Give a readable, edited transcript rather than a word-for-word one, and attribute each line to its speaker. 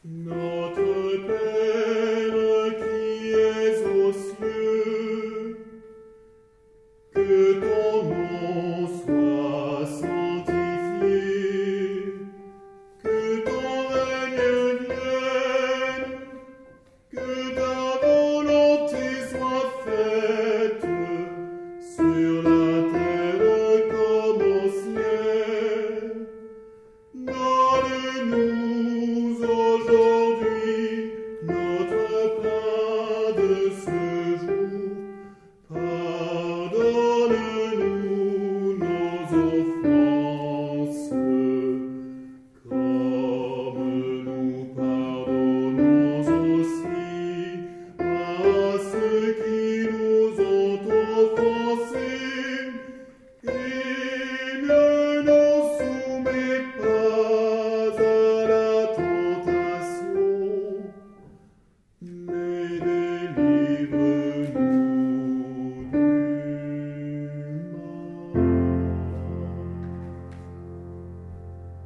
Speaker 1: Notre Père qui es aux cieux, que ton nom soit sanctifié, que ton règne vienne, que ta volonté soit faite sur la terre comme au ciel. Donne-nous aujourd'hui notre pain de ce jour. Pardonne-nous nos offenses, comme nous pardonnons aussi à ceux qui nous ont offensés. Et ne nous soumets pas à la tentation, mais